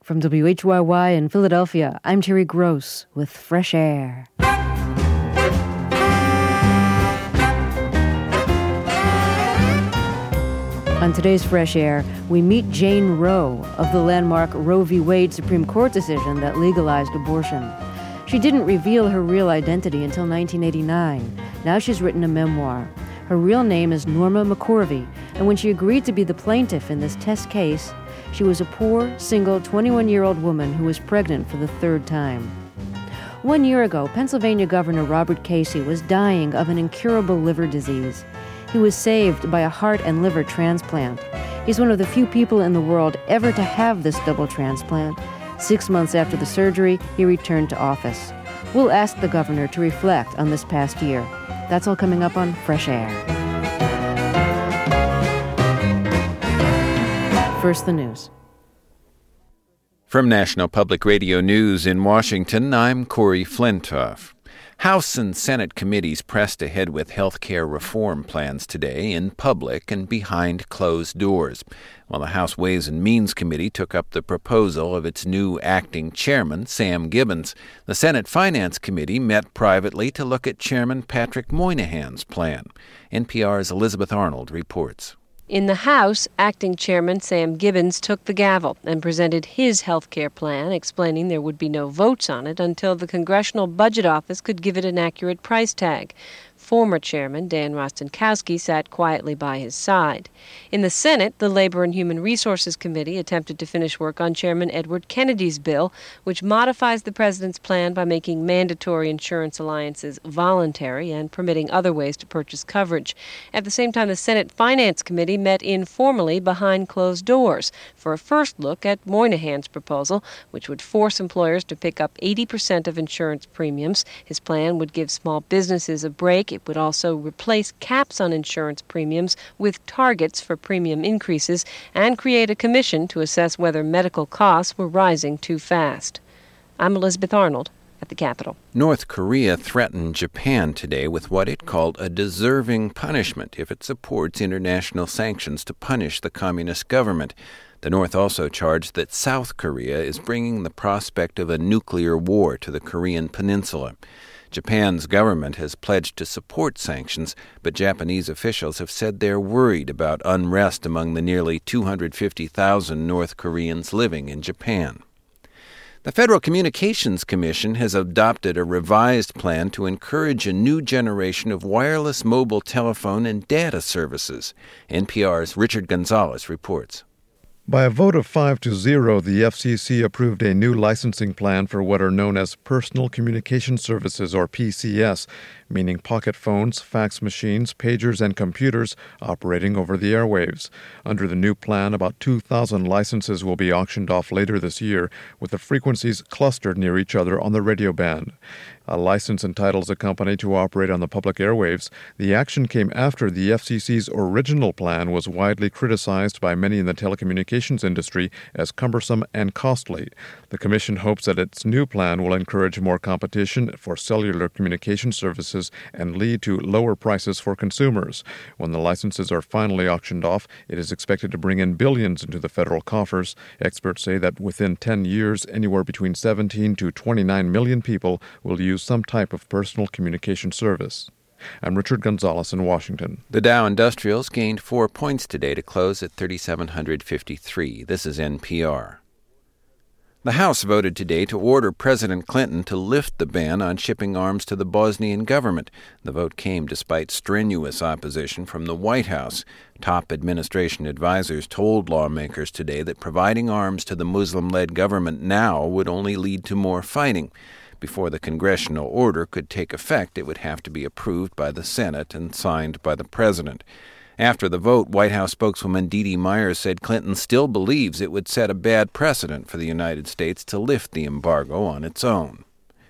From WHYY in Philadelphia, I'm Terry Gross with Fresh Air. On today's Fresh Air, we meet Jane Roe of the landmark Roe v. Wade Supreme Court decision that legalized abortion. She didn't reveal her real identity until 1989. Now she's written a memoir. Her real name is Norma McCorvey, and when she agreed to be the plaintiff in this test case, she was a poor, single, 21-year-old woman who was pregnant for the third time. 1 year ago, Pennsylvania Governor Robert Casey was dying of an incurable liver disease. He was saved by a heart and liver transplant. He's one of the few people in the world ever to have this double transplant. 6 months after the surgery, he returned to office. We'll ask the governor to reflect on this past year. That's all coming up on Fresh Air. First, the news. From National Public Radio News in Washington, I'm Corey Flintoff. House and Senate committees pressed ahead with health care reform plans today in public and behind closed doors, while the House Ways and Means Committee took up the proposal of its new acting chairman, Sam Gibbons. The Senate Finance Committee met privately to look at Chairman Patrick Moynihan's plan. NPR's Elizabeth Arnold reports. In the House, acting chairman Sam Gibbons took the gavel and presented his health care plan, explaining there would be no votes on it until the Congressional Budget Office could give it an accurate price tag. Former chairman Dan Rostenkowski sat quietly by his side. In the Senate, the Labor and Human Resources Committee attempted to finish work on Chairman Edward Kennedy's bill, which modifies the president's plan by making mandatory insurance alliances voluntary and permitting other ways to purchase coverage. At the same time, the Senate Finance Committee met informally behind closed doors for a first look at Moynihan's proposal, which would force employers to pick up 80% of insurance premiums. His plan would give small businesses a break. It would also replace caps on insurance premiums with targets for premium increases and create a commission to assess whether medical costs were rising too fast. I'm Elizabeth Arnold at the Capitol. North Korea threatened Japan today with what it called a deserving punishment if it supports international sanctions to punish the communist government. The North also charged that South Korea is bringing the prospect of a nuclear war to the Korean peninsula. Japan's government has pledged to support sanctions, but Japanese officials have said they're worried about unrest among the nearly 250,000 North Koreans living in Japan. The Federal Communications Commission has adopted a revised plan to encourage a new generation of wireless mobile telephone and data services. NPR's Richard Gonzalez reports. By a vote of 5-0, the FCC approved a new licensing plan for what are known as Personal Communication Services, or PCS, meaning pocket phones, fax machines, pagers, and computers operating over the airwaves. Under the new plan, about 2,000 licenses will be auctioned off later this year, with the frequencies clustered near each other on the radio band. A license entitles a company to operate on the public airwaves. The action came after the FCC's original plan was widely criticized by many in the telecommunications industry as cumbersome and costly. The Commission hopes that its new plan will encourage more competition for cellular communication services and lead to lower prices for consumers. When the licenses are finally auctioned off, it is expected to bring in billions into the federal coffers. Experts say that within 10 years, anywhere between 17 to 29 million people will use some type of personal communication service. I'm Richard Gonzalez in Washington. The Dow Industrials gained 4 points today to close at 3,753. This is NPR. The House voted today to order President Clinton to lift the ban on shipping arms to the Bosnian government. The vote came despite strenuous opposition from the White House. Top administration advisors told lawmakers today that providing arms to the Muslim-led government now would only lead to more fighting. Before the congressional order could take effect, it would have to be approved by the Senate and signed by the president. After the vote, White House spokeswoman Dee Dee Myers said Clinton still believes it would set a bad precedent for the United States to lift the embargo on its own.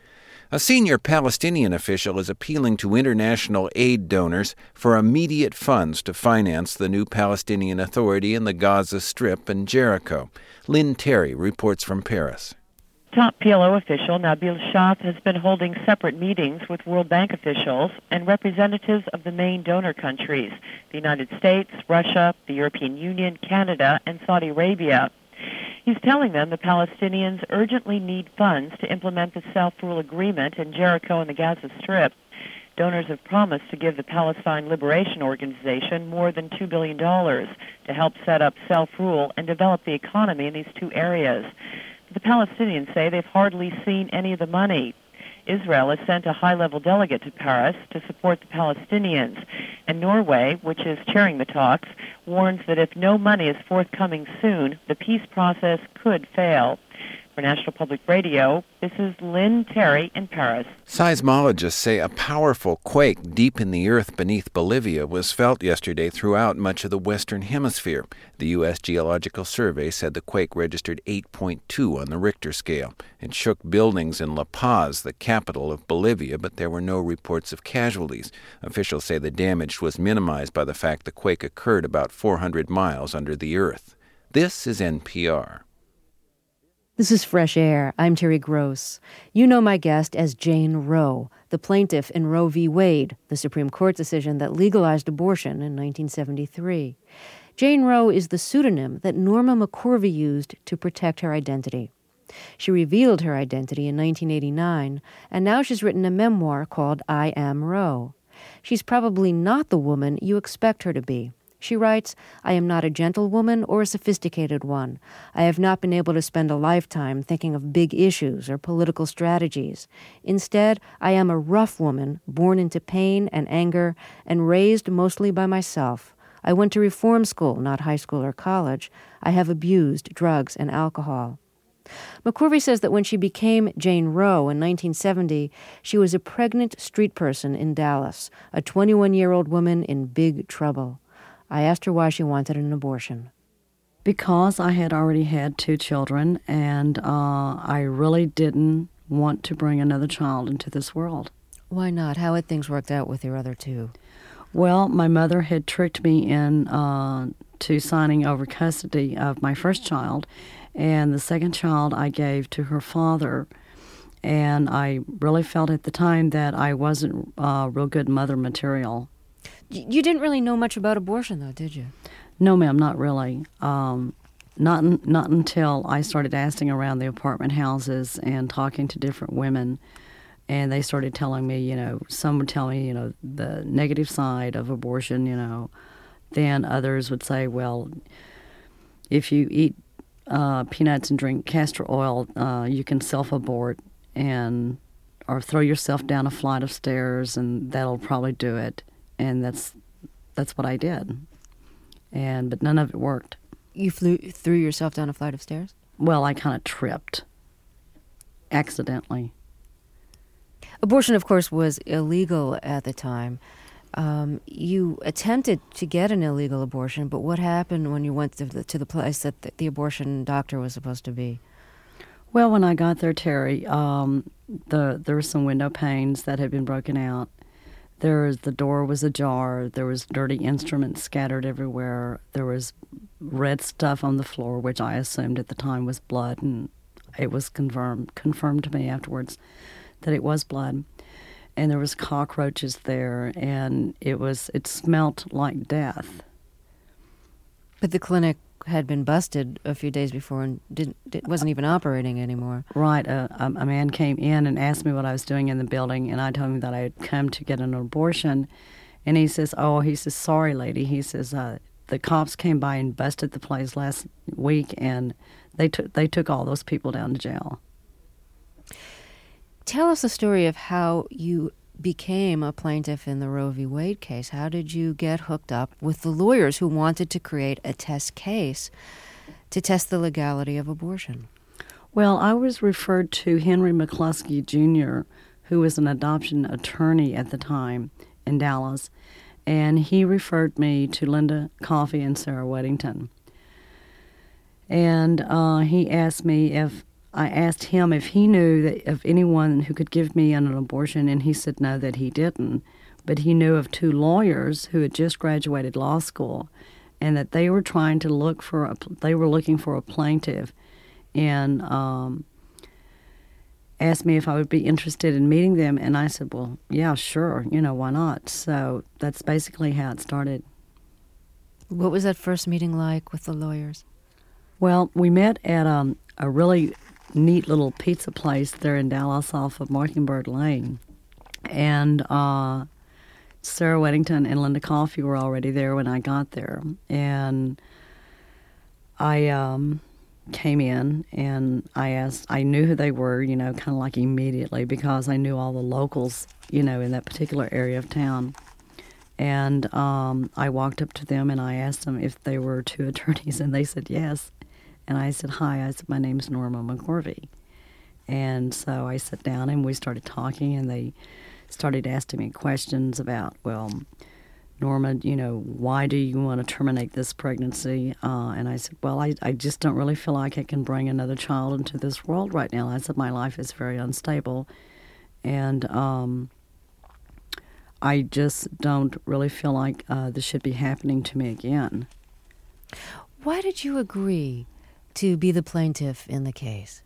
A senior Palestinian official is appealing to international aid donors for immediate funds to finance the new Palestinian Authority in the Gaza Strip and Jericho. Lynn Terry reports from Paris. Top PLO official Nabil Shaath has been holding separate meetings with World Bank officials and representatives of the main donor countries, the United States, Russia, the European Union, Canada, and Saudi Arabia. He's telling them the Palestinians urgently need funds to implement the self-rule agreement in Jericho and the Gaza Strip. Donors have promised to give the Palestine Liberation Organization more than $2 billion to help set up self-rule and develop the economy in these two areas. The Palestinians say they've hardly seen any of the money. Israel has sent a high-level delegate to Paris to support the Palestinians, and Norway, which is chairing the talks, warns that if no money is forthcoming soon, the peace process could fail. For National Public Radio, this is Lynn Terry in Paris. Seismologists say a powerful quake deep in the earth beneath Bolivia was felt yesterday throughout much of the Western Hemisphere. The U.S. Geological Survey said the quake registered 8.2 on the Richter scale. It shook buildings in La Paz, the capital of Bolivia, but there were no reports of casualties. Officials say the damage was minimized by the fact the quake occurred about 400 miles under the earth. This is NPR. This is Fresh Air. I'm Terry Gross. You know my guest as Jane Roe, the plaintiff in Roe v. Wade, the Supreme Court decision that legalized abortion in 1973. Jane Roe is the pseudonym that Norma McCorvey used to protect her identity. She revealed her identity in 1989, and now she's written a memoir called I Am Roe. She's probably not the woman you expect her to be. She writes, I am not a gentlewoman or a sophisticated one. I have not been able to spend a lifetime thinking of big issues or political strategies. Instead, I am a rough woman, born into pain and anger and raised mostly by myself. I went to reform school, not high school or college. I have abused drugs and alcohol. McCorvey says that when she became Jane Roe in 1970, she was a pregnant street person in Dallas, a 21-year-old woman in big trouble. I asked her why she wanted an abortion. Because I had already had 2 children, and I really didn't want to bring another child into this world. Why not? How had things worked out with your other 2? Well, my mother had tricked me in to signing over custody of my first child, and the second child I gave to her father. And I really felt at the time that I wasn't real good mother material. You didn't really know much about abortion, though, did you? No, ma'am, not really. Not until I started asking around the apartment houses and talking to different women, and they started telling me, some would tell me, the negative side of abortion, Then others would say, well, if you eat peanuts and drink castor oil, you can self-abort or throw yourself down a flight of stairs, and that'll probably do it. And that's what I did. But none of it worked. You threw yourself down a flight of stairs? Well, I kind of tripped. Accidentally. Abortion, of course, was illegal at the time. You attempted to get an illegal abortion, but what happened when you went to the place that the abortion doctor was supposed to be? Well, when I got there, Terry, there were some window panes that had been broken out. The door was ajar. There was dirty instruments scattered everywhere. There was red stuff on the floor, which I assumed at the time was blood, and it was confirmed to me afterwards that it was blood. And there was cockroaches there, and it smelt like death. But the clinic had been busted a few days before and wasn't even operating anymore. Right. A man came in and asked me what I was doing in the building, and I told him that I had come to get an abortion. And he says, sorry, lady. He says, the cops came by and busted the place last week, and they took all those people down to jail. Tell us the story of how you became a plaintiff in the Roe v. Wade case. How did you get hooked up with the lawyers who wanted to create a test case to test the legality of abortion? Well, I was referred to Henry McCluskey, Jr., who was an adoption attorney at the time in Dallas, and he referred me to Linda Coffey and Sarah Weddington. And he asked me I asked him if he knew that of anyone who could give me an abortion, and he said no, that he didn't. But he knew of 2 lawyers who had just graduated law school, and that they were looking for a plaintiff, and asked me if I would be interested in meeting them. And I said, well, yeah, sure, why not? So that's basically how it started. What was that first meeting like with the lawyers? Well, we met at a really neat little pizza place there in Dallas off of Mockingbird Lane. And Sarah Weddington and Linda Coffey were already there when I got there. And I came in and I knew who they were, kind of like immediately because I knew all the locals, in that particular area of town. And I walked up to them and I asked them if they were two attorneys, and they said yes. And I said, hi, I said, my name's Norma McCorvey. And so I sat down and we started talking, and they started asking me questions about, well, Norma, why do you want to terminate this pregnancy? And I said, well, I just don't really feel like I can bring another child into this world right now. I said, my life is very unstable, and I just don't really feel like this should be happening to me again. Why did you agree to be the plaintiff in the case?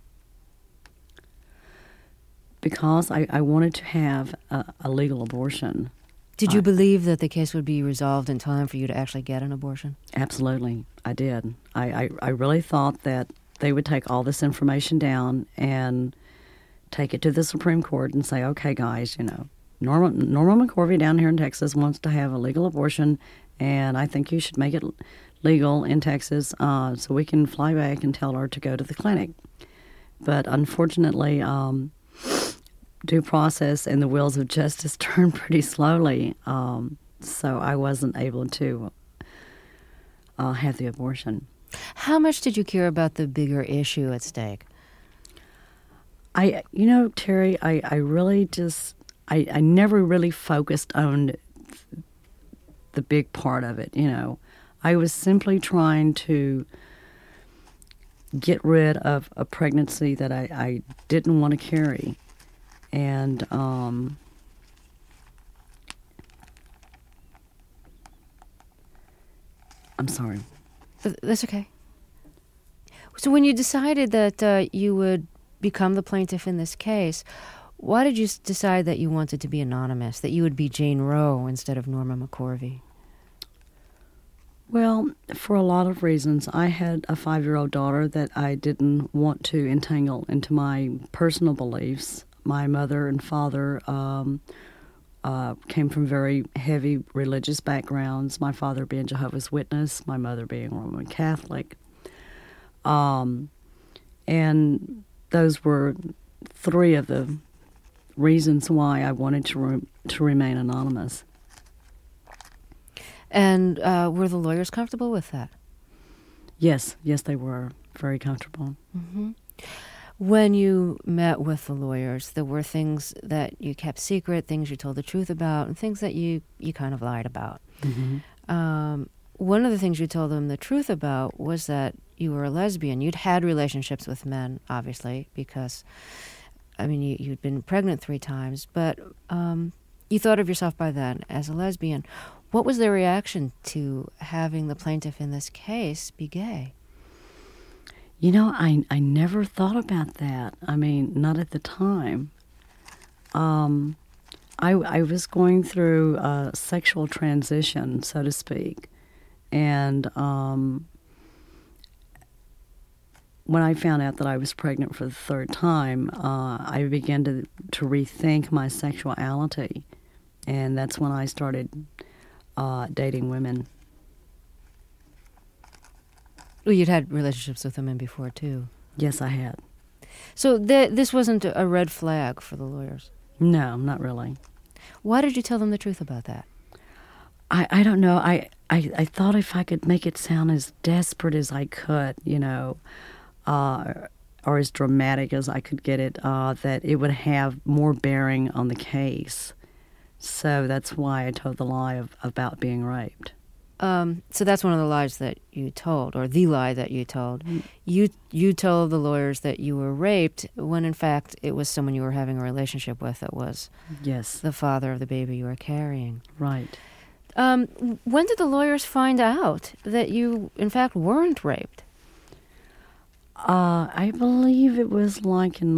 Because I wanted to have a legal abortion. Did you believe that the case would be resolved in time for you to actually get an abortion? Absolutely, I did. I really thought that they would take all this information down and take it to the Supreme Court and say, okay, guys, Norma McCorvey down here in Texas wants to have a legal abortion, and I think you should make it legal in Texas so we can fly back and tell her to go to the clinic. But unfortunately, due process and the wheels of justice turn pretty slowly, so I wasn't able to have the abortion. How much did you care about the bigger issue at stake? Terry, I really just, I never really focused on the big part of it, I was simply trying to get rid of a pregnancy that I didn't want to carry. And I'm sorry. That's okay. So when you decided that you would become the plaintiff in this case, why did you decide that you wanted to be anonymous, that you would be Jane Roe instead of Norma McCorvey? Well, for a lot of reasons. I had a 5-year-old daughter that I didn't want to entangle into my personal beliefs. My mother and father came from very heavy religious backgrounds, my father being Jehovah's Witness, my mother being Roman Catholic. And those were 3 of the reasons why I wanted to remain anonymous. And were the lawyers comfortable with that? Yes, they were very comfortable. Mm-hmm. When you met with the lawyers, there were things that you kept secret, things you told the truth about, and things that you kind of lied about. Mm-hmm. One of the things you told them the truth about was that you were a lesbian. You'd had relationships with men, obviously, because, you'd been pregnant 3 times, but you thought of yourself by then as a lesbian. What was their reaction to having the plaintiff in this case be gay? I never thought about that. Not at the time. I was going through a sexual transition, so to speak. And when I found out that I was pregnant for the 3rd time, I began to rethink my sexuality. And that's when I started dating women. Well, you'd had relationships with women before, too. Yes, I had. So this wasn't a red flag for the lawyers? No, not really. Why did you tell them the truth about that? I don't know. I thought if I could make it sound as desperate as I could, or as dramatic as I could get it, that it would have more bearing on the case. So that's why I told the lie about being raped. So that's one of the lies that you told, or the lie that you told. You told the lawyers that you were raped when, in fact, it was someone you were having a relationship with that was the father of the baby you were carrying. Right. When did the lawyers find out that you, in fact, weren't raped? I believe it was like in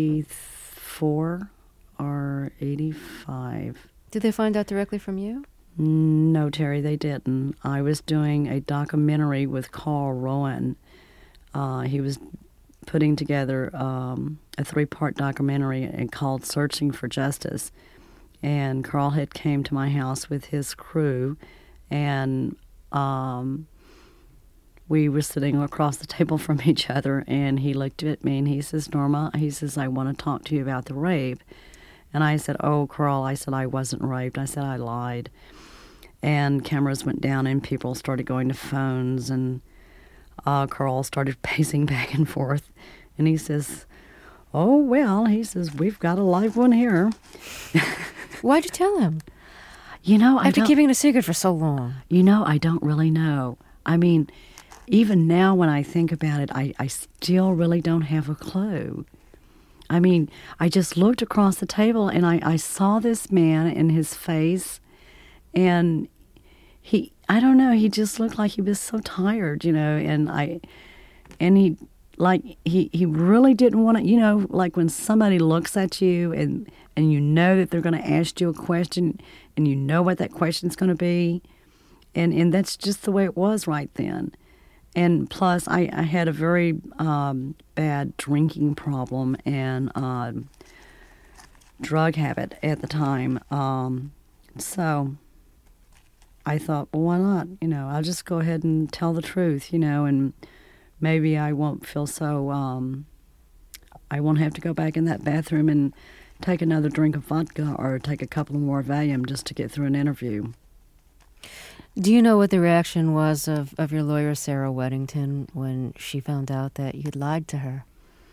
1984 or 85. Did they find out directly from you? No, Terry, they didn't. I was doing a documentary with Carl Rowan. He was putting together a 3-part documentary called Searching for Justice. And Carl had came to my house with his crew, and we were sitting across the table from each other, and he looked at me and he says, Norma, he says, I want to talk to you about the rape. And I said, oh, Carl, I said, I wasn't raped. I said, I lied. And cameras went down and people started going to phones, and Carl started pacing back and forth. And he says, oh, well, he says, we've got a live one here. Why'd you tell him? You know, After keeping it a secret for so long. You know, I don't really know. I mean, even now when I think about it, I still really don't have a clue. I mean, I just looked across the table and I saw this man in his face, and I don't know, he just looked like he was so tired, you know, and he really didn't want to, you know, like when somebody looks at you and you know that they're going to ask you a question and you know what that question's going to be, and that's just the way it was right then. And plus, I had a very bad drinking problem and drug habit at the time. So I thought, well, why not? You know, I'll just go ahead and tell the truth, you know, and maybe I won't feel so, I won't have to go back in that bathroom and take another drink of vodka or take a couple more Valium just to get through an interview. Do you know what the reaction was of your lawyer, Sarah Weddington, when she found out that you'd lied to her?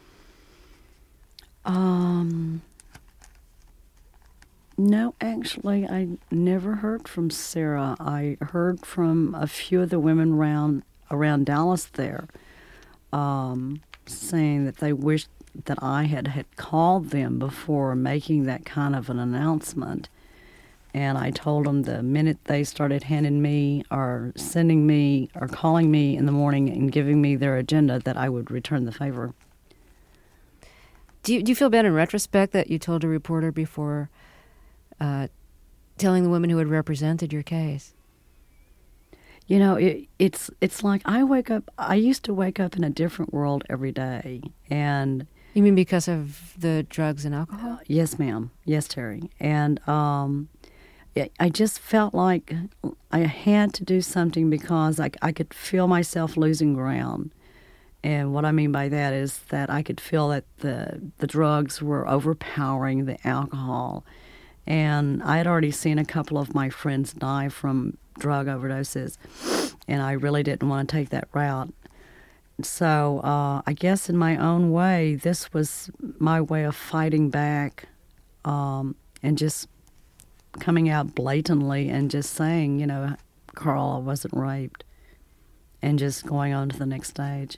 No, actually, I never heard from Sarah. I heard from a few of the women around Dallas there, saying that they wished that I had called them before making that kind of an announcement. And I told them the minute they started handing me or sending me or calling me in the morning and giving me their agenda that I would return the favor. Do you feel bad in retrospect that you told a reporter before telling the women who had represented your case? You know, it's like I used to wake up in a different world every day. And you mean because of the drugs and alcohol? Yes, ma'am. Yes, Terry. And I just felt like I had to do something because I could feel myself losing ground. And what I mean by that is that I could feel that the drugs were overpowering the alcohol. And I had already seen a couple of my friends die from drug overdoses, and I really didn't want to take that route. So I guess in my own way, this was my way of fighting back and just coming out blatantly and just saying, you know, Carl, I wasn't raped, and just going on to the next stage.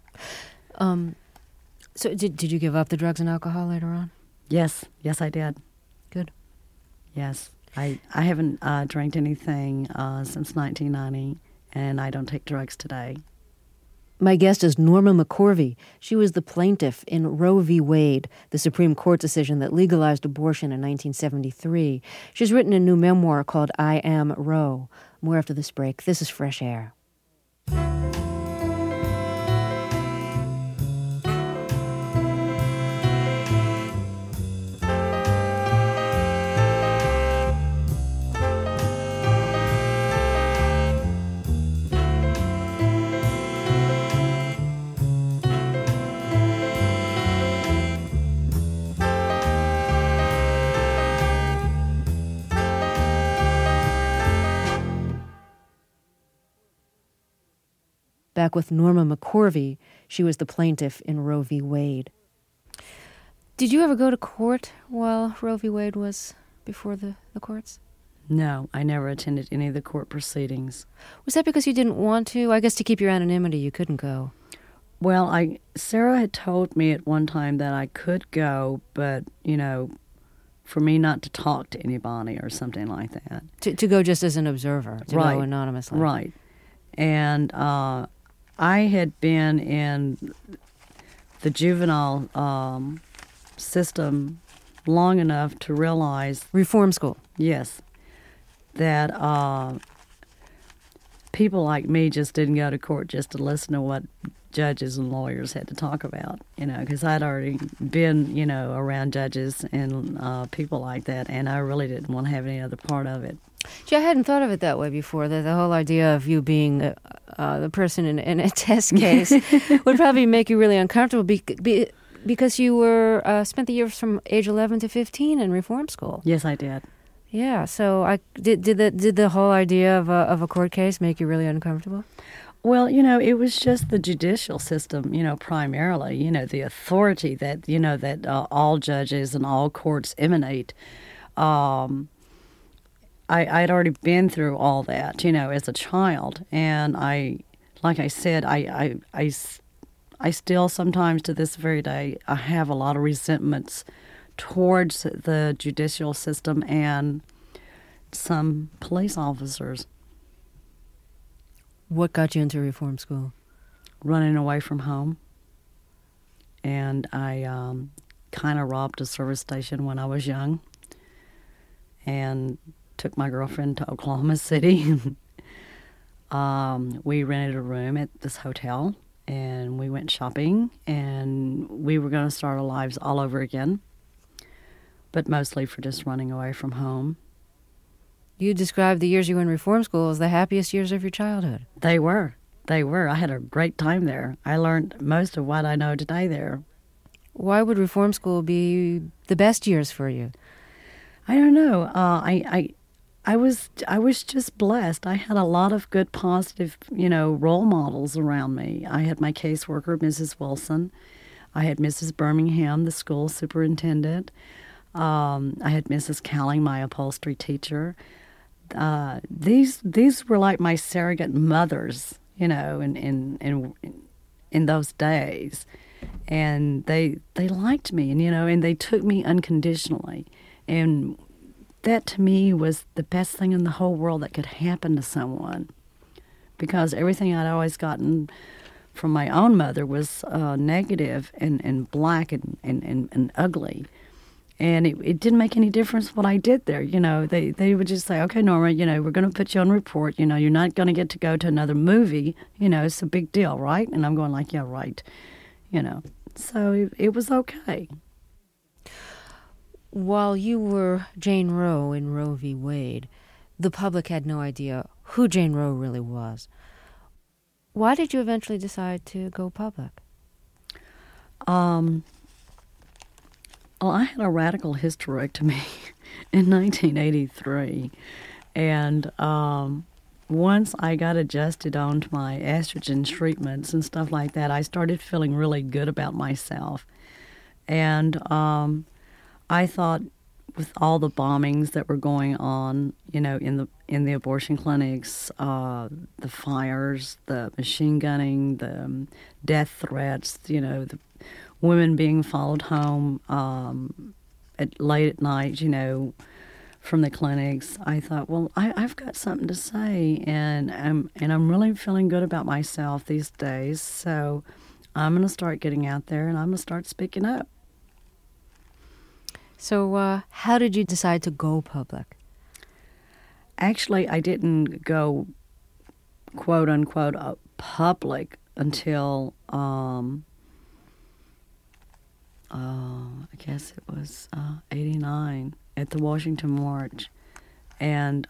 So did you give up the drugs and alcohol later on? Yes, I did. Good. Yes. I haven't drank anything since 1990, and I don't take drugs today. My guest is Norma McCorvey. She was the plaintiff in Roe v. Wade, the Supreme Court decision that legalized abortion in 1973. She's written a new memoir called I Am Roe. More after this break. This is Fresh Air. Back with Norma McCorvey. She was the plaintiff in Roe v. Wade. Did you ever go to court while Roe v. Wade was before the courts? No, I never attended any of the court proceedings. Was that because you didn't want to? I guess to keep your anonymity, you couldn't go. Well, Sarah had told me at one time that I could go, but, you know, for me not to talk to anybody or something like that. To go just as an observer, to right. go anonymously. Right. And I had been in the juvenile system long enough to realize... Reform school. Yes. that people like me just didn't go to court just to listen to what judges and lawyers had to talk about, because I'd already been, around judges and people like that, and I really didn't want to have any other part of it. Gee, I hadn't thought of it that way before, that the whole idea of you being the person in a test case would probably make you really uncomfortable because you were spent the years from age 11 to 15 in reform school. Yes, I did. Yeah, so did the whole idea of a court case make you really uncomfortable? Well, it was just the judicial system, primarily, the authority that, that all judges and all courts emanate. I'd already been through all that, as a child. And like I said, I still sometimes to this very day, I have a lot of resentments towards the judicial system and some police officers. What got you into reform school? Running away from home. And I kind of robbed a service station when I was young and took my girlfriend to Oklahoma City. We rented a room at this hotel, and we went shopping, and we were going to start our lives all over again, but mostly for just running away from home. You described the years you were in reform school as the happiest years of your childhood. They were. I had a great time there. I learned most of what I know today there. Why would reform school be the best years for you? I don't know. I was just blessed. I had a lot of good, positive, role models around me. I had my caseworker, Mrs. Wilson. I had Mrs. Birmingham, the school superintendent. I had Mrs. Cowling, my upholstery teacher. These were like my surrogate mothers, in those days, and they liked me, and they took me unconditionally, and that to me was the best thing in the whole world that could happen to someone, because everything I'd always gotten from my own mother was negative and black and ugly. And it didn't make any difference what I did there. They would just say, okay, Norma, we're going to put you on report. You're not going to get to go to another movie. It's a big deal, right? And I'm going like, yeah, right. So it was okay. While you were Jane Roe in Roe v. Wade, the public had no idea who Jane Roe really was. Why did you eventually decide to go public? Well, I had a radical hysterectomy in 1983, and once I got adjusted onto my estrogen treatments and stuff like that, I started feeling really good about myself. And I thought, with all the bombings that were going on, in the abortion clinics, the fires, the machine gunning, the death threats, the women being followed home late at night, from the clinics. I thought, well, I've got something to say, and I'm really feeling good about myself these days. So I'm going to start getting out there, and I'm going to start speaking up. So how did you decide to go public? Actually, I didn't go, quote unquote, public until I guess it was 89 at the Washington March. And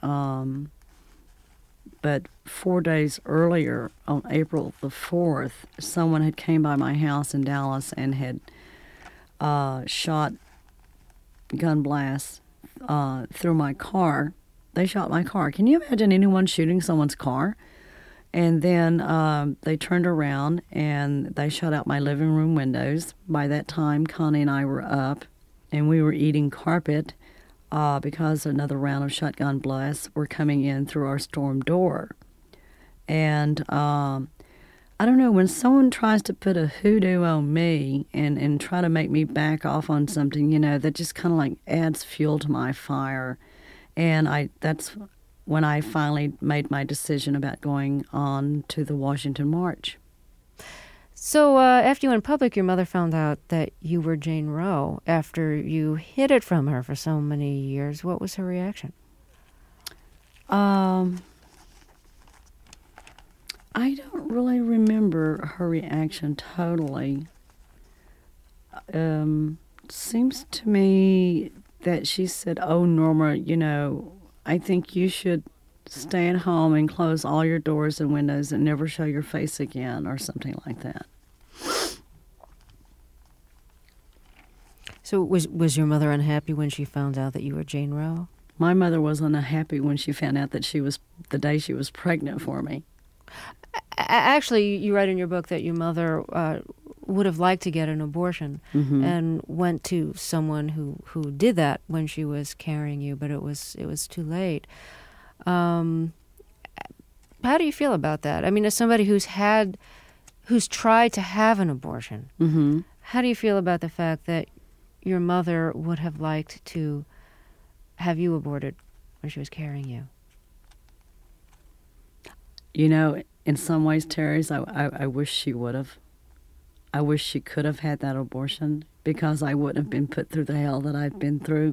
but 4 days earlier, on April the 4th, someone had came by my house in Dallas and had shot gun blasts through my car. They shot my car. Can you imagine anyone shooting someone's car? And then they turned around and they shut out my living room windows. By that time, Connie and I were up, and we were eating carpet because another round of shotgun blasts were coming in through our storm door. And I don't know, when someone tries to put a hoodoo on me and try to make me back off on something, that just kind of like adds fuel to my fire. And that's when I finally made my decision about going on to the Washington March. So after you went public, your mother found out that you were Jane Roe after you hid it from her for so many years. What was her reaction? I don't really remember her reaction totally. Seems to me that she said, "Oh, Norma, I think you should stay at home and close all your doors and windows and never show your face again," or something like that. So was your mother unhappy when she found out that you were Jane Roe? My mother was unhappy when she found out that the day she was pregnant for me. Actually, you write in your book that your mother would have liked to get an abortion and went to someone who did that when she was carrying you, but it was too late. How do you feel about that? I mean, as somebody who's tried to have an abortion, how do you feel about the fact that your mother would have liked to have you aborted when she was carrying you? In some ways, Terry, I wish she would have. I wish she could have had that abortion because I wouldn't have been put through the hell that I've been through.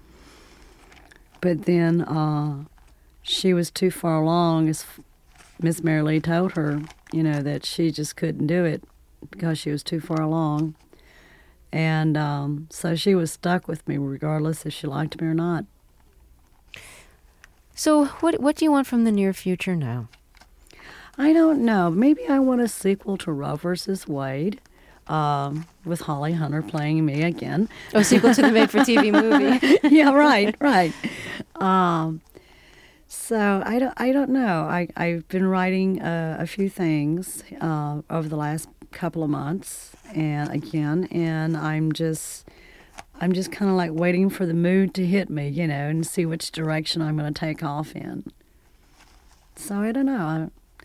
But then she was too far along, as Miss Mary Lee told her, that she just couldn't do it because she was too far along. And so she was stuck with me regardless if she liked me or not. So what do you want from the near future now? I don't know. Maybe I want a sequel to Roe versus Wade with Holly Hunter playing me again. A sequel to the made-for-TV movie. Yeah, right. So I don't know. I've been writing a few things over the last couple of months, and I'm just kind of like waiting for the mood to hit me, and see which direction I'm going to take off in. So I don't know.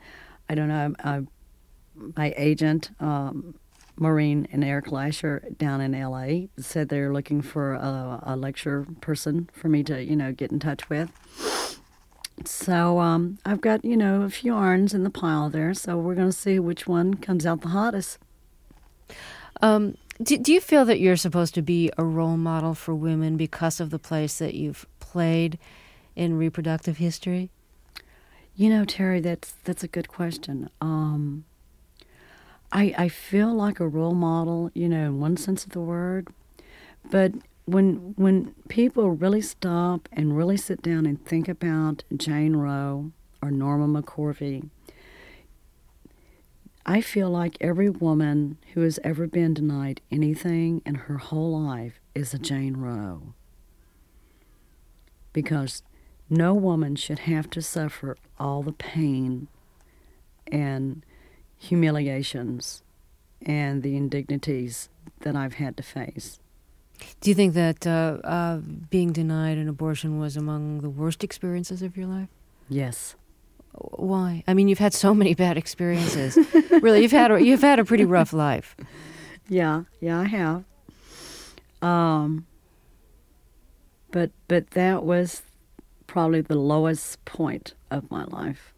My agent, Maureen and Eric Lasher down in L.A., said they're looking for a lecture person for me to, get in touch with. So I've got, a few irons in the pile there, so we're going to see which one comes out the hottest. Do you feel that you're supposed to be a role model for women because of the place that you've played in reproductive history? Terry, that's a good question. I feel like a role model, in one sense of the word, but when people really stop and really sit down and think about Jane Roe or Norma McCorvey, I feel like every woman who has ever been denied anything in her whole life is a Jane Roe. Because no woman should have to suffer all the pain and humiliations and the indignities that I've had to face. Do you think that being denied an abortion was among the worst experiences of your life? Yes. Why? I mean, you've had so many bad experiences. Really, you've had a pretty rough life. Yeah, I have. But that was probably the lowest point of my life.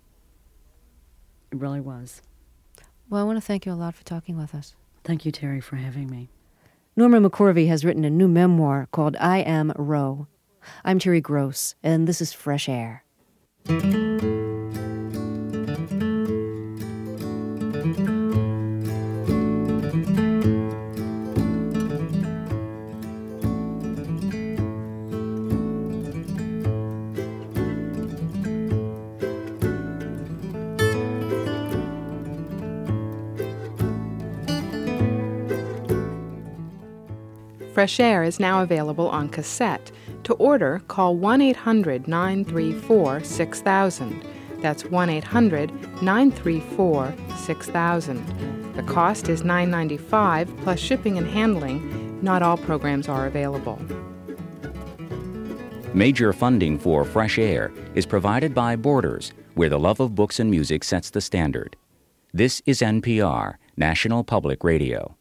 It really was. Well, I want to thank you a lot for talking with us. Thank you, Terry, for having me. Norma McCorvey has written a new memoir called I Am Roe. I'm Terry Gross, and this is Fresh Air. Fresh Air is now available on cassette. To order, call 1-800-934-6000. That's 1-800-934-6000. The cost is $9.95 plus shipping and handling. Not all programs are available. Major funding for Fresh Air is provided by Borders, where the love of books and music sets the standard. This is NPR, National Public Radio.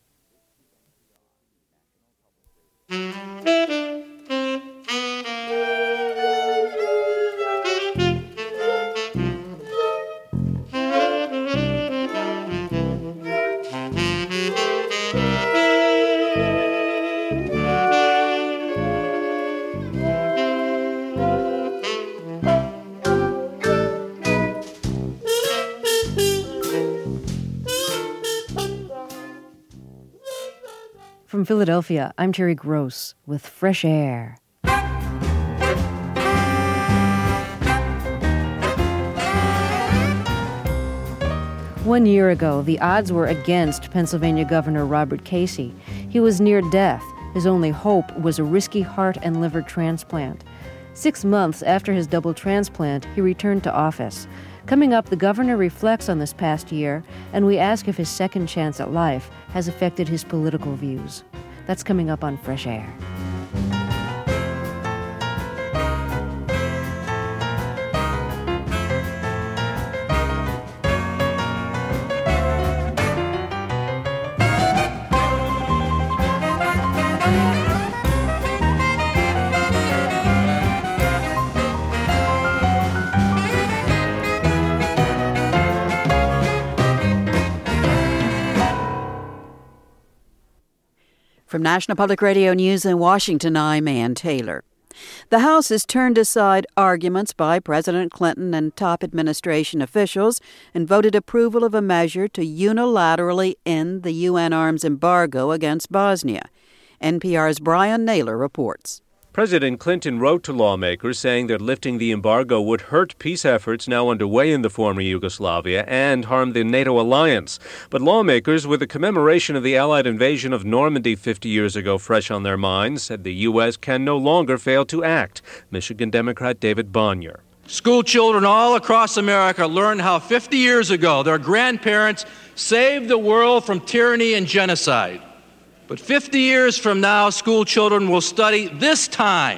From Philadelphia, I'm Terry Gross with Fresh Air. One year ago, the odds were against Pennsylvania Governor Robert Casey. He was near death. His only hope was a risky heart and liver transplant. 6 months after his double transplant, he returned to office. Coming up, the governor reflects on this past year, and we ask if his second chance at life has affected his political views. That's coming up on Fresh Air. From National Public Radio News in Washington, I'm Ann Taylor. The House has turned aside arguments by President Clinton and top administration officials and voted approval of a measure to unilaterally end the UN arms embargo against Bosnia. NPR's Brian Naylor reports. President Clinton wrote to lawmakers saying that lifting the embargo would hurt peace efforts now underway in the former Yugoslavia and harm the NATO alliance. But lawmakers, with the commemoration of the Allied invasion of Normandy 50 years ago fresh on their minds, said the U.S. can no longer fail to act. Michigan Democrat David Bonnier. School children all across America learned how 50 years ago their grandparents saved the world from tyranny and genocide. But 50 years from now, school children will study this time,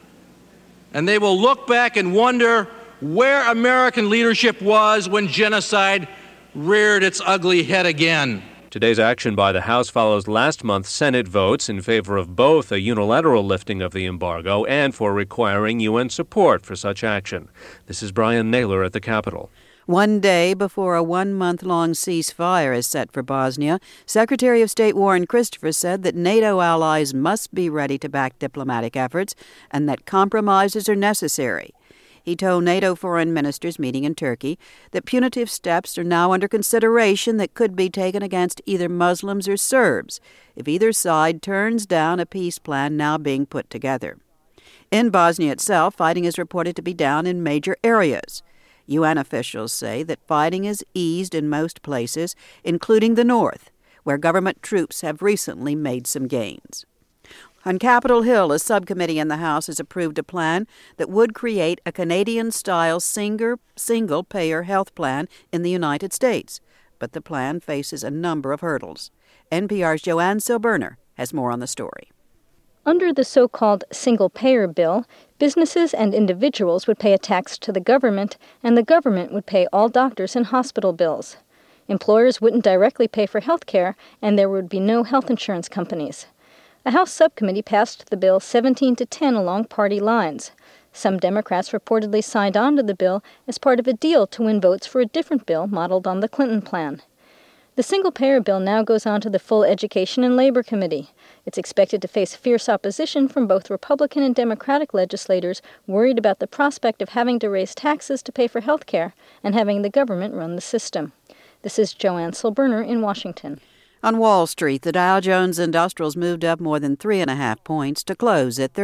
and they will look back and wonder where American leadership was when genocide reared its ugly head again. Today's action by the House follows last month's Senate votes in favor of both a unilateral lifting of the embargo and for requiring UN support for such action. This is Brian Naylor at the Capitol. One day before a 1-month-long ceasefire is set for Bosnia, Secretary of State Warren Christopher said that NATO allies must be ready to back diplomatic efforts and that compromises are necessary. He told NATO foreign ministers meeting in Turkey that punitive steps are now under consideration that could be taken against either Muslims or Serbs if either side turns down a peace plan now being put together. In Bosnia itself, fighting is reported to be down in major areas. UN officials say that fighting has eased in most places, including the north, where government troops have recently made some gains. On Capitol Hill, a subcommittee in the House has approved a plan that would create a Canadian-style single-payer health plan in the United States. But the plan faces a number of hurdles. NPR's Joanne Silberner has more on the story. Under the so-called single-payer bill, businesses and individuals would pay a tax to the government, and the government would pay all doctors and hospital bills. Employers wouldn't directly pay for health care, and there would be no health insurance companies. A House subcommittee passed the bill 17-10 along party lines. Some Democrats reportedly signed on to the bill as part of a deal to win votes for a different bill modeled on the Clinton plan. The single-payer bill now goes on to the full Education and Labor Committee. It's expected to face fierce opposition from both Republican and Democratic legislators worried about the prospect of having to raise taxes to pay for health care and having the government run the system. This is Joanne Silberner in Washington. On Wall Street, the Dow Jones Industrials moved up more than 3.5 points to close at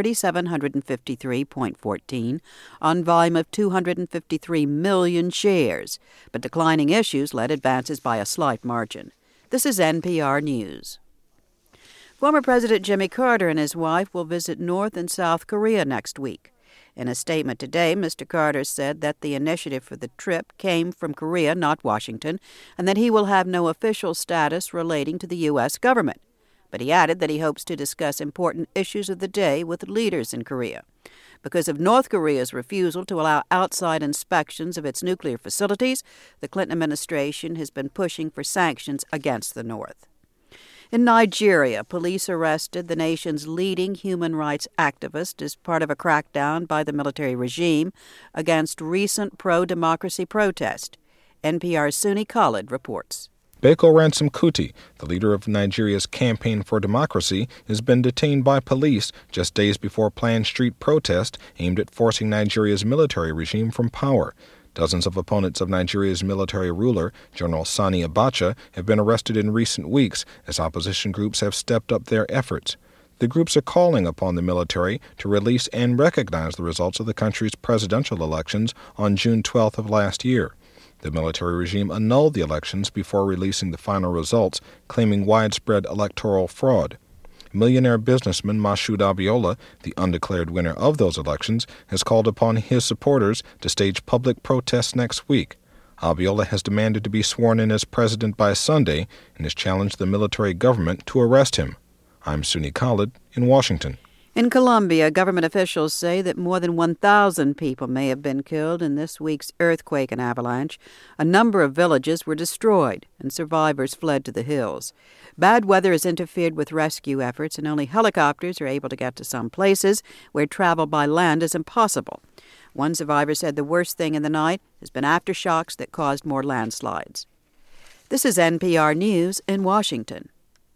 3,753.14 on volume of 253 million shares, but declining issues led advances by a slight margin. This is NPR News. Former President Jimmy Carter and his wife will visit North and South Korea next week. In a statement today, Mr. Carter said that the initiative for the trip came from Korea, not Washington, and that he will have no official status relating to the U.S. government. But he added that he hopes to discuss important issues of the day with leaders in Korea. Because of North Korea's refusal to allow outside inspections of its nuclear facilities, the Clinton administration has been pushing for sanctions against the North. In Nigeria, police arrested the nation's leading human rights activist as part of a crackdown by the military regime against recent pro-democracy protest. NPR's Suni Khalid reports. Beko Ransom Kuti, the leader of Nigeria's Campaign for Democracy, has been detained by police just days before planned street protest aimed at forcing Nigeria's military regime from power. Dozens of opponents of Nigeria's military ruler, General Sani Abacha, have been arrested in recent weeks as opposition groups have stepped up their efforts. The groups are calling upon the military to release and recognize the results of the country's presidential elections on June 12th of last year. The military regime annulled the elections before releasing the final results, claiming widespread electoral fraud. Millionaire businessman Mashood Abiola, the undeclared winner of those elections, has called upon his supporters to stage public protests next week. Abiola has demanded to be sworn in as president by Sunday and has challenged the military government to arrest him. I'm Suni Khalid in Washington. In Colombia, government officials say that more than 1,000 people may have been killed in this week's earthquake and avalanche. A number of villages were destroyed, and survivors fled to the hills. Bad weather has interfered with rescue efforts, and only helicopters are able to get to some places where travel by land is impossible. One survivor said the worst thing in the night has been aftershocks that caused more landslides. This is NPR News in Washington.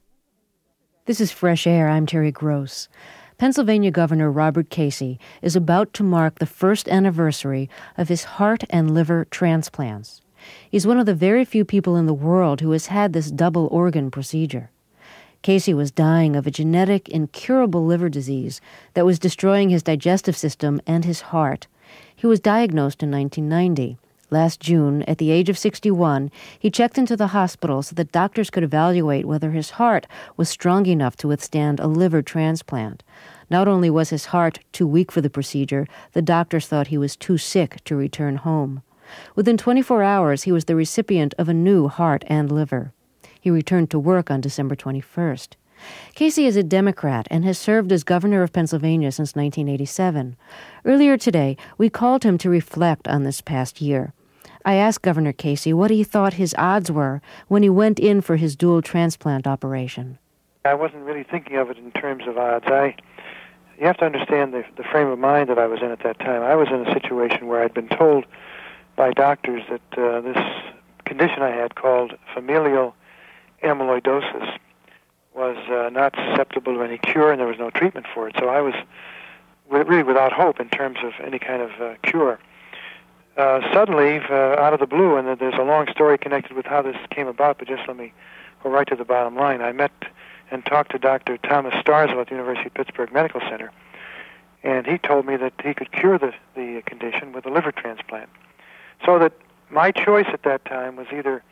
This is Fresh Air. I'm Terry Gross. Pennsylvania Governor Robert Casey is about to mark the first anniversary of his heart and liver transplants. He's one of the very few people in the world who has had this double organ procedure. Casey was dying of a genetic, incurable liver disease that was destroying his digestive system and his heart. He was diagnosed in 1990. Last June, at the age of 61, he checked into the hospital so that doctors could evaluate whether his heart was strong enough to withstand a liver transplant. Not only was his heart too weak for the procedure, the doctors thought he was too sick to return home. Within 24 hours, he was the recipient of a new heart and liver. He returned to work on December 21st. Casey is a Democrat and has served as governor of Pennsylvania since 1987. Earlier today, we called him to reflect on this past year. I asked Governor Casey what he thought his odds were when he went in for his dual transplant operation. I wasn't really thinking of it in terms of odds. You have to understand the frame of mind that I was in at that time. I was in a situation where I'd been told by doctors that this condition I had called familial amyloidosis was not susceptible to any cure, and there was no treatment for it. So I was really without hope in terms of any kind of cure. Suddenly, out of the blue, and there's a long story connected with how this came about, but just let me go right to the bottom line. I met and talked to Dr. Thomas Starzl at the University of Pittsburgh Medical Center, and he told me that he could cure the condition with a liver transplant. So that my choice at that time was either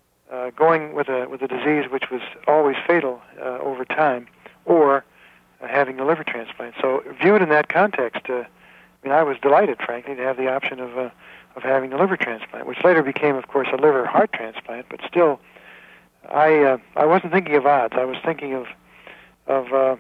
going with a disease which was always fatal over time, or having a liver transplant. So viewed in that context, I was delighted, frankly, to have the option of having a liver transplant, which later became, of course, a liver heart transplant. But still, I wasn't thinking of odds. I was thinking of the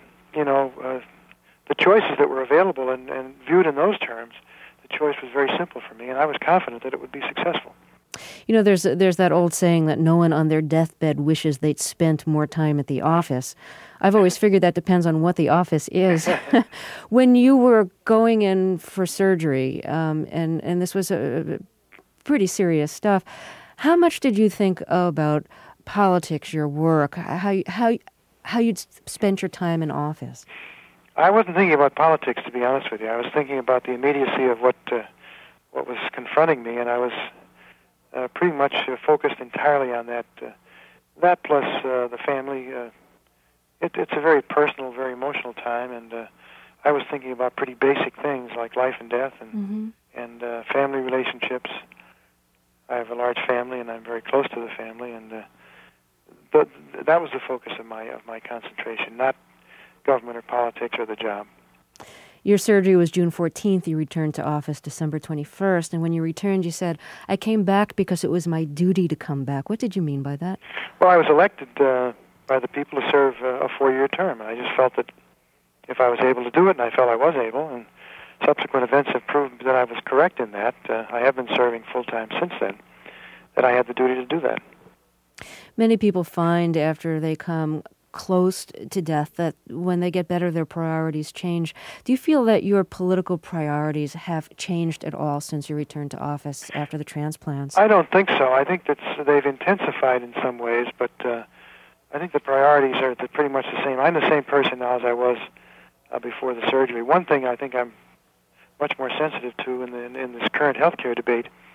choices that were available, and viewed in those terms, the choice was very simple for me, and I was confident that it would be successful. You know, there's that old saying that no one on their deathbed wishes they'd spent more time at the office. I've always figured that depends on what the office is. When you were going in for surgery, and this was a pretty serious stuff, how much did you think about politics, your work, how you'd spent your time in office? I wasn't thinking about politics, to be honest with you. I was thinking about the immediacy of what was confronting me, and I was pretty much focused entirely on that. That plus the family. It's a very personal, very emotional time, and I was thinking about pretty basic things like life and death, and family relationships. I have a large family, and I'm very close to the family, and but that was the focus of my concentration, not government or politics or the job. Your surgery was June 14th. You returned to office December 21st. And when you returned, you said, I came back because it was my duty to come back. What did you mean by that? Well, I was elected by the people to serve a 4-year term. And I just felt that if I was able to do it, and I felt I was able, and subsequent events have proved that I was correct in that, I have been serving full-time since then, that I had the duty to do that. Many people find after they come close to death that when they get better, their priorities change. Do you feel that your political priorities have changed at all since you returned to office after the transplants? I don't think so. I think that they've intensified in some ways, but I think the priorities are pretty much the same. I'm the same person now as I was before the surgery. One thing I think I'm much more sensitive to in this current healthcare debate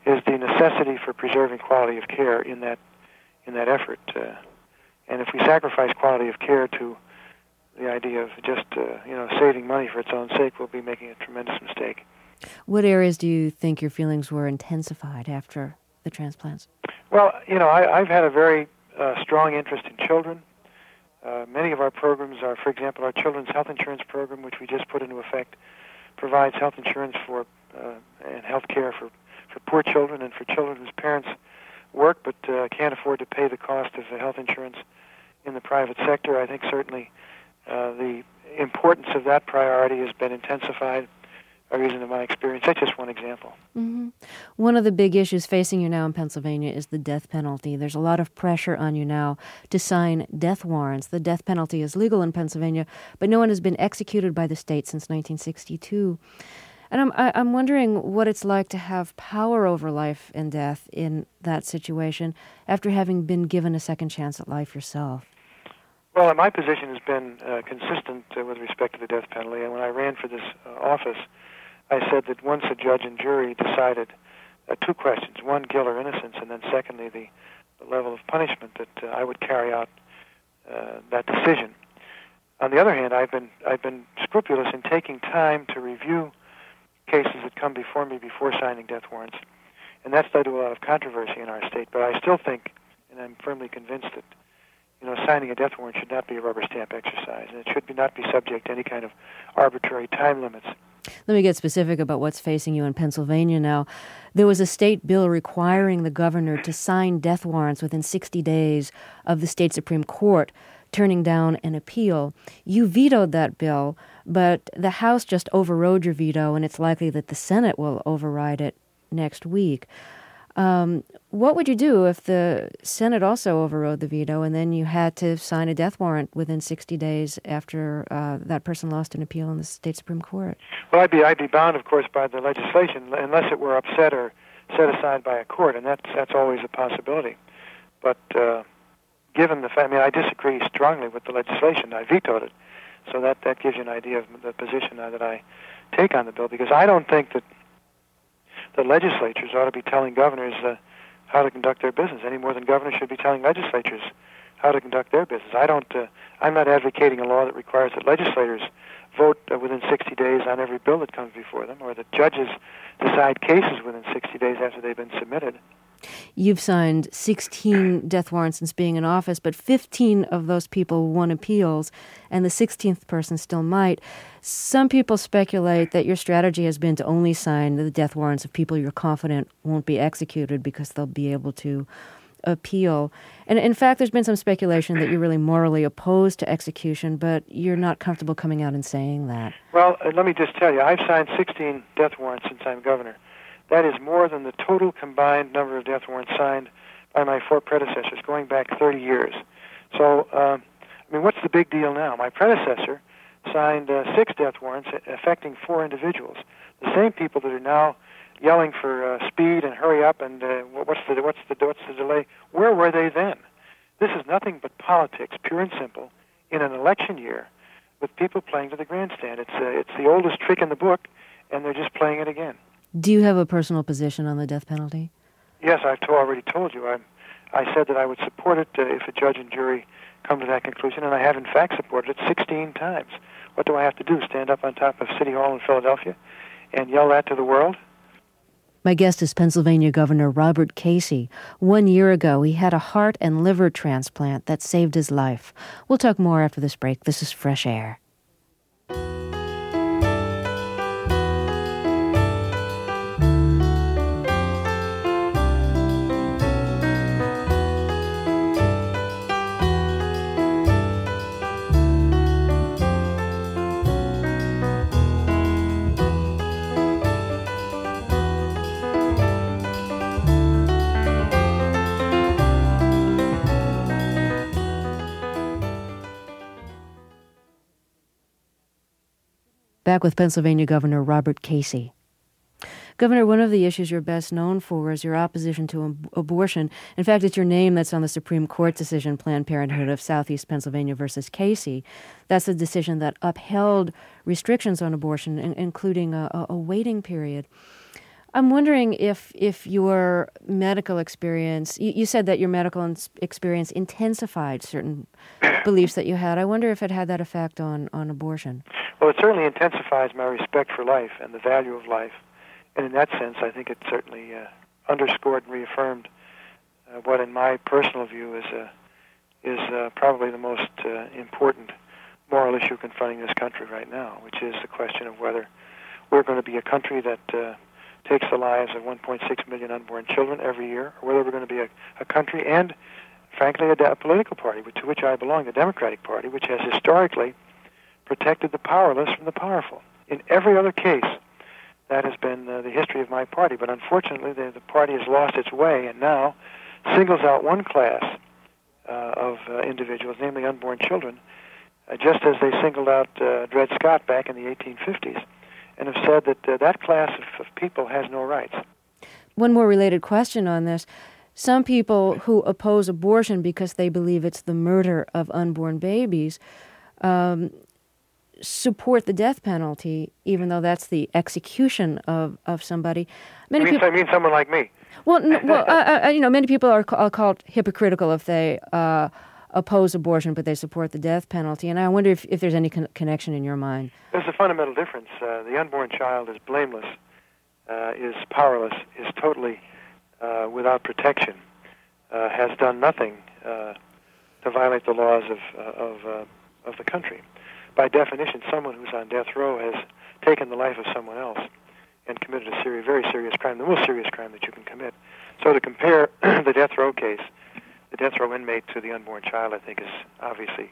is the necessity for preserving quality of care in that effort. And if we sacrifice quality of care to the idea of just saving money for its own sake, we'll be making a tremendous mistake. What areas do you think your feelings were intensified after the transplants? Well, I've had a very strong interest in children. Many of our programs are, for example, our children's health insurance program, which we just put into effect, provides health insurance for and health care for poor children and for children whose parents work but can't afford to pay the cost of the health insurance in the private sector. I think certainly the importance of that priority has been intensified by reason of my experience. That's just one example. Mm-hmm. One of the big issues facing you now in Pennsylvania is the death penalty. There's a lot of pressure on you now to sign death warrants. The death penalty is legal in Pennsylvania, but no one has been executed by the state since 1962. And I'm wondering what it's like to have power over life and death in that situation after having been given a second chance at life yourself. Well, my position has been consistent with respect to the death penalty. And when I ran for this office, I said that once a judge and jury decided two questions: one, guilt or innocence, and then secondly, the level of punishment, that I would carry out that decision. On the other hand, I've been scrupulous in taking time to review cases that come before me before signing death warrants, and that's led to a lot of controversy in our state. But I still think, and I'm firmly convinced, that signing a death warrant should not be a rubber stamp exercise, and it should not be subject to any kind of arbitrary time limits. Let me get specific about what's facing you in Pennsylvania now. There was a state bill requiring the governor to sign death warrants within 60 days of the state Supreme Court turning down an appeal. You vetoed that bill, but the House just overrode your veto, and it's likely that the Senate will override it next week. What would you do if the Senate also overrode the veto and then you had to sign a death warrant within 60 days after that person lost an appeal in the state Supreme Court? Well, I'd be bound, of course, by the legislation unless it were upset or set aside by a court, and that's always a possibility. But given the fact, I disagree strongly with the legislation. I vetoed it, so that gives you an idea of the position that I take on the bill, because I don't think that the legislatures ought to be telling governors how to conduct their business any more than governors should be telling legislatures how to conduct their business. I'm not advocating a law that requires that legislators vote within 60 days on every bill that comes before them, or that judges decide cases within 60 days after they've been submitted. You've signed 16 death warrants since being in office, but 15 of those people won appeals, and the 16th person still might. Some people speculate that your strategy has been to only sign the death warrants of people you're confident won't be executed because they'll be able to appeal. And in fact, there's been some speculation that you're really morally opposed to execution, but you're not comfortable coming out and saying that. Well, let me just tell you, I've signed 16 death warrants since I'm governor. That is more than the total combined number of death warrants signed by my four predecessors, going back 30 years. So, what's the big deal now? My predecessor signed 6 death warrants affecting 4 individuals. The same people that are now yelling for speed and hurry up and what's the delay? Where were they then? This is nothing but politics, pure and simple, in an election year, with people playing to the grandstand. It's the oldest trick in the book, and they're just playing it again. Do you have a personal position on the death penalty? Yes, I've already told you. I said that I would support it if a judge and jury come to that conclusion, and I have in fact supported it 16 times. What do I have to do, stand up on top of City Hall in Philadelphia and yell that to the world? My guest is Pennsylvania Governor Robert Casey. 1 year ago, he had a heart and liver transplant that saved his life. We'll talk more after this break. This is Fresh Air. Back with Pennsylvania Governor Robert Casey. Governor, one of the issues you're best known for is your opposition to abortion. In fact, it's your name that's on the Supreme Court decision, Planned Parenthood of Southeast Pennsylvania versus Casey. That's the decision that upheld restrictions on abortion, including a waiting period. I'm wondering if your medical experience, you said that your medical experience intensified certain beliefs that you had. I wonder if it had that effect on abortion. Well, it certainly intensifies my respect for life and the value of life. And in that sense, I think it certainly underscored and reaffirmed what, in my personal view, is probably the most important moral issue confronting this country right now, which is the question of whether we're going to be a country that takes the lives of 1.6 million unborn children every year, or whether we're going to be a country and, frankly, a political party, to which I belong, the Democratic Party, which has historically protected the powerless from the powerful. In every other case, that has been the history of my party. But unfortunately, the party has lost its way and now singles out one class of individuals, namely unborn children, just as they singled out Dred Scott back in the 1850s, and have said that that class of people has no rights. One more related question on this. Some people who oppose abortion because they believe it's the murder of unborn babies support the death penalty, even though that's the execution of somebody. I mean someone like me. Well, many people are called hypocritical if they oppose abortion, but they support the death penalty. And I wonder if there's any connection in your mind. There's a fundamental difference. The unborn child is blameless, is powerless, is totally without protection, has done nothing to violate the laws of the country. By definition, someone who's on death row has taken the life of someone else and committed a very serious crime, the most serious crime that you can commit. So to compare the death row case, the death row inmate, to the unborn child, I think is obviously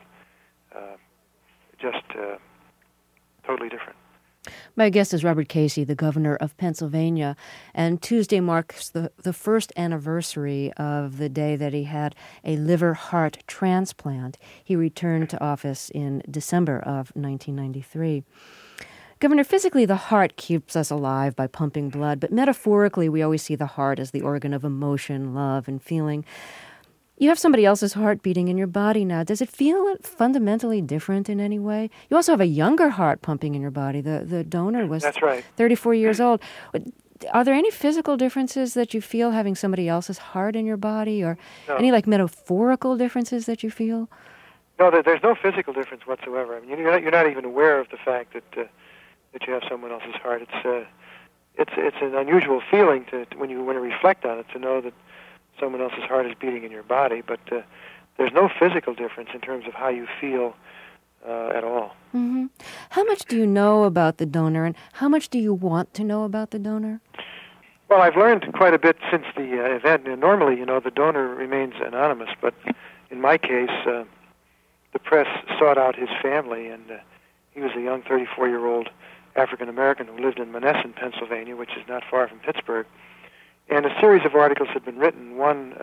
just totally different. My guest is Robert Casey, the governor of Pennsylvania, and Tuesday marks the first anniversary of the day that he had a liver-heart transplant. He returned to office in December of 1993. Governor, physically the heart keeps us alive by pumping blood, but metaphorically we always see the heart as the organ of emotion, love, and feeling. You have somebody else's heart beating in your body now. Does it feel fundamentally different in any way? You also have a younger heart pumping in your body. The donor was That's right. 34 years old. Are there any physical differences that you feel having somebody else's heart in your body, or any metaphorical differences that you feel? No, there's no physical difference whatsoever. I mean, you're not even aware of the fact that you have someone else's heart. It's an unusual feeling when you reflect on it, to know that someone else's heart is beating in your body, but there's no physical difference in terms of how you feel at all. Mm-hmm. How much do you know about the donor, and how much do you want to know about the donor? Well, I've learned quite a bit since the event. Normally, the donor remains anonymous, but in my case, the press sought out his family, and he was a young 34-year-old African-American who lived in Monessen, Pennsylvania, which is not far from Pittsburgh. And a series of articles had been written, one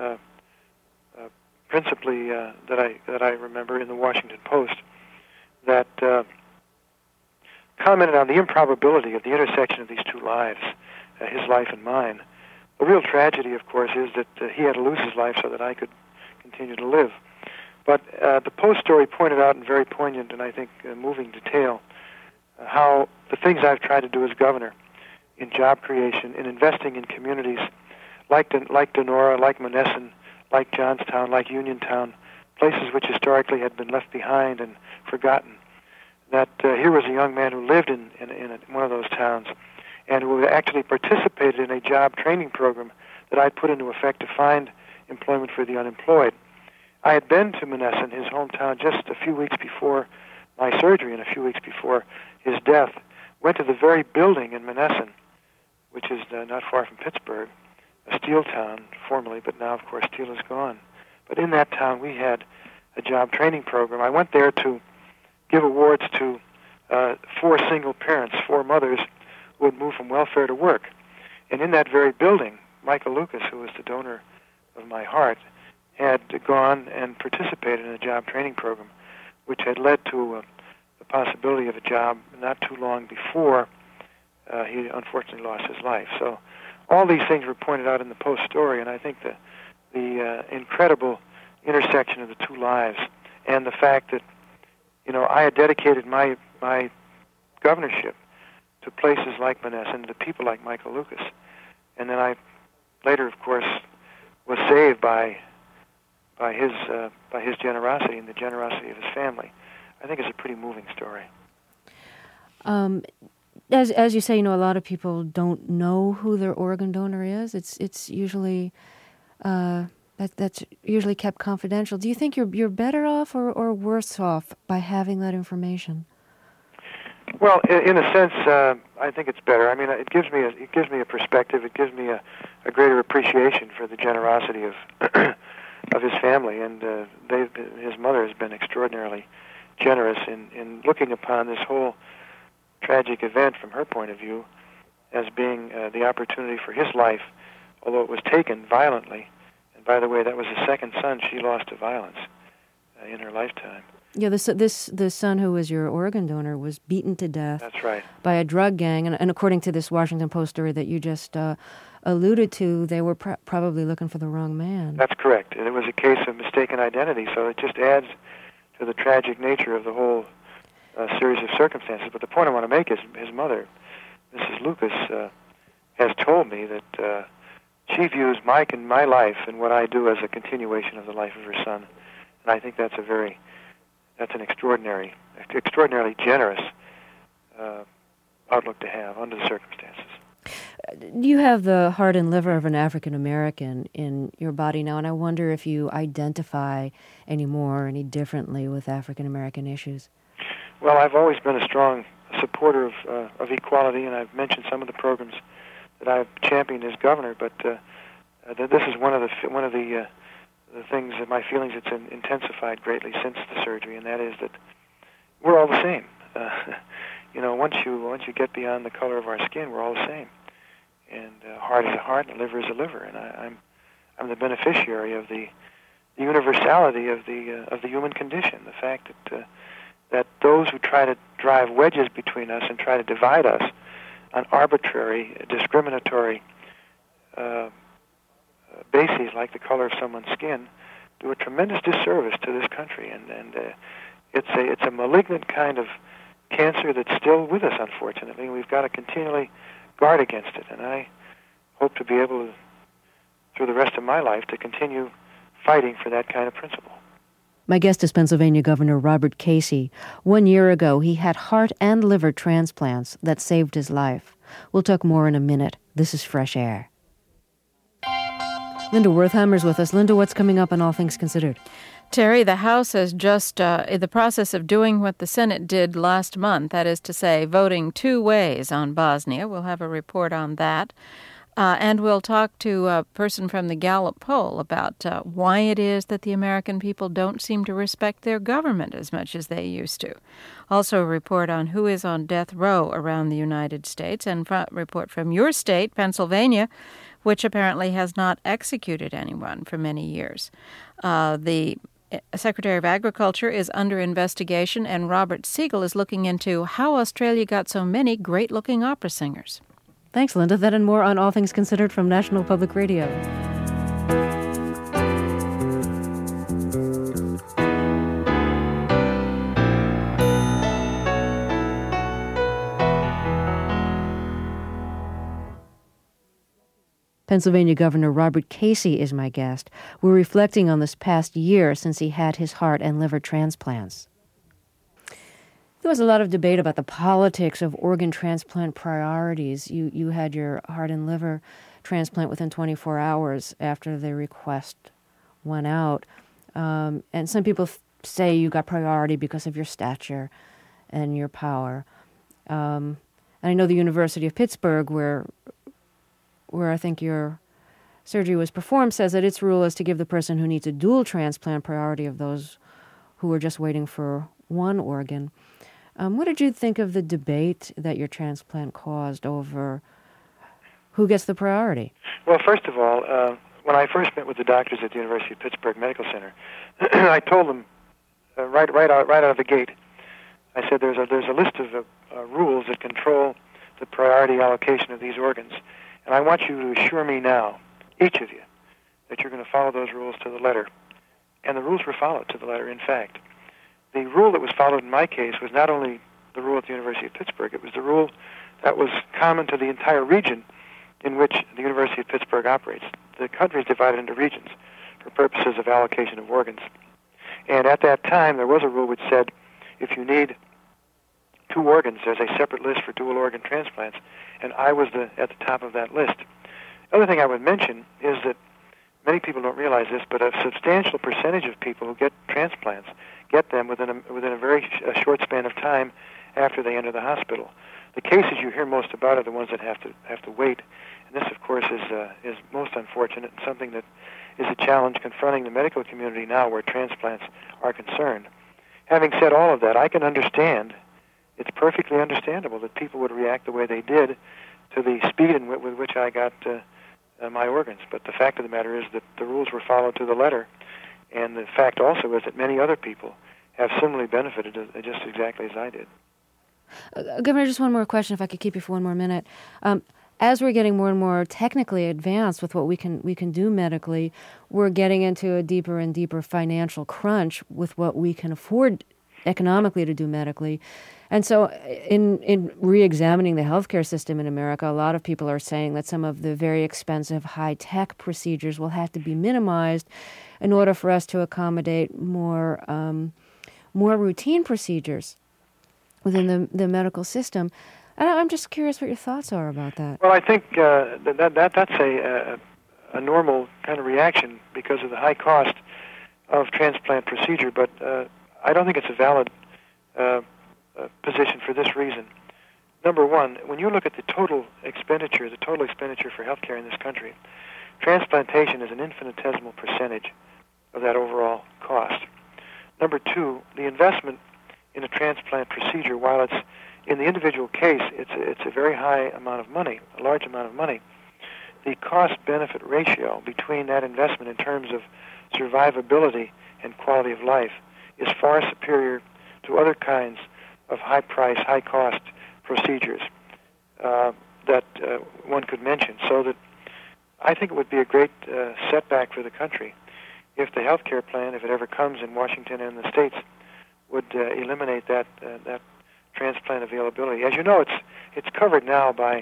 principally that I remember in the Washington Post, that commented on the improbability of the intersection of these two lives, his life and mine. The real tragedy, of course, is that he had to lose his life so that I could continue to live. But the Post story pointed out in very poignant and I think moving detail how the things I've tried to do as governor in job creation, in investing in communities like Donora, like Monessen, like Johnstown, like Uniontown, places which historically had been left behind and forgotten, that here was a young man who lived in one of those towns and who actually participated in a job training program that I'd put into effect to find employment for the unemployed. I had been to Monessen, his hometown, just a few weeks before my surgery and a few weeks before his death, went to the very building in Monessen, which is not far from Pittsburgh, a steel town formerly, but now, of course, steel is gone. But in that town, we had a job training program. I went there to give awards to 4 single parents, 4 mothers who had moved from welfare to work. And in that very building, Michael Lucas, who was the donor of my heart, had gone and participated in a job training program, which had led to the possibility of a job not too long before he unfortunately lost his life. So all these things were pointed out in the Post story, and I think the incredible intersection of the two lives and the fact that, I had dedicated my governorship to places like Monessen, to people like Michael Lucas, And then I later, of course, was saved by his generosity and the generosity of his family. I think it's a pretty moving story. As you say, a lot of people don't know who their organ donor is. It's usually that's usually kept confidential. Do you think you're better off or worse off by having that information? Well, in a sense, I think it's better. I mean, it gives me a perspective. It gives me a greater appreciation for the generosity of of his family, and his mother has been extraordinarily generous in looking upon this whole tragic event from her point of view as being the opportunity for his life, although it was taken violently. And by the way, that was the second son she lost to violence in her lifetime. Yeah, the son who was your organ donor was beaten to death. That's right. By a drug gang, and according to this Washington Post story that you just alluded to, they were probably looking for the wrong man. That's correct. And it was a case of mistaken identity, so it just adds to the tragic nature of the whole series of circumstances. But the point I want to make is his mother, Mrs. Lucas, has told me that she views Mike and my life and what I do as a continuation of the life of her son. And I think that's an extraordinarily generous outlook to have under the circumstances. You have the heart and liver of an African American in your body now, and I wonder if you identify any differently with African American issues. Well, I've always been a strong supporter of equality, and I've mentioned some of the programs that I've championed as governor. But this is one of the things that my feelings it's intensified greatly since the surgery, and that is that we're all the same. Once you get beyond the color of our skin, we're all the same. And heart is a heart, and liver is a liver, and I'm the beneficiary of the universality of the human condition. The fact that those who try to drive wedges between us and try to divide us on arbitrary, discriminatory bases like the color of someone's skin do a tremendous disservice to this country, and it's a malignant kind of cancer that's still with us, unfortunately, and we've got to continually guard against it. And I hope to be able to, through the rest of my life, to continue fighting for that kind of principle. My guest is Pennsylvania Governor Robert Casey. 1 year ago, he had heart and liver transplants that saved his life. We'll talk more in a minute. This is Fresh Air. Linda Wertheimer's with us. Linda, what's coming up on All Things Considered? Terry, the House is just in the process of doing what the Senate did last month, that is to say, voting two ways on Bosnia. We'll have a report on that. And we'll talk to a person from the Gallup poll about why it is that the American people don't seem to respect their government as much as they used to. Also a report on who is on death row around the United States, and a report from your state, Pennsylvania, which apparently has not executed anyone for many years. The Secretary of Agriculture is under investigation, and Robert Siegel is looking into how Australia got so many great-looking opera singers. Thanks, Linda. That and more on All Things Considered from National Public Radio. Pennsylvania Governor Robert Casey is my guest. We're reflecting on this past year since he had his heart and liver transplants. There was a lot of debate about the politics of organ transplant priorities. You had your heart and liver transplant within 24 hours after the request went out. And some people say you got priority because of your stature and your power. And I know the University of Pittsburgh, where I think your surgery was performed, says that its rule is to give the person who needs a dual transplant priority of those who are just waiting for one organ. What did you think of the debate that your transplant caused over who gets the priority? Well, first of all, when I first met with the doctors at the University of Pittsburgh Medical Center, I told them right out of the gate, I said there's a list of rules that control the priority allocation of these organs. And I want you to assure me now, each of you, that you're going to follow those rules to the letter. And the rules were followed to the letter, in fact. The rule that was followed in my case was not only the rule at the University of Pittsburgh, it was the rule that was common to the entire region in which the University of Pittsburgh operates. The country is divided into regions for purposes of allocation of organs. And at that time, there was a rule which said if you need 2 organs, there's a separate list for dual organ transplants, and I was at the top of that list. The other thing I would mention is that many people don't realize this, but a substantial percentage of people who get transplants get them within a very short span of time after they enter the hospital. The cases you hear most about are the ones that have to wait, and this, of course, is most unfortunate and something that is a challenge confronting the medical community now where transplants are concerned. Having said all of that, I can understand, it's perfectly understandable that people would react the way they did to the speed with which I got my organs. But the fact of the matter is that the rules were followed to the letter, and the fact also is that many other people have similarly benefited just exactly as I did. Governor, just one more question, if I could keep you for one more minute. As we're getting more and more technically advanced with what we can do medically, we're getting into a deeper and deeper financial crunch with what we can afford economically to do medically. And so in re-examining the healthcare system in America, a lot of people are saying that some of the very expensive high-tech procedures will have to be minimized in order for us to accommodate more routine procedures within the medical system. And I'm just curious what your thoughts are about that. Well, I think that's a normal kind of reaction because of the high cost of transplant procedure, but I don't think it's a valid position for this reason. Number one, when you look at the total expenditure for healthcare in this country, transplantation is an infinitesimal percentage of that overall cost. Number two, the investment in a transplant procedure, while it's in the individual case, it's a very high amount of money, a large amount of money. The cost-benefit ratio between that investment in terms of survivability and quality of life is far superior to other kinds of high-price, high-cost procedures that one could mention. So that I think it would be a great setback for the country if the health care plan, if it ever comes in Washington and the states, would eliminate that transplant availability. As you know, it's covered now by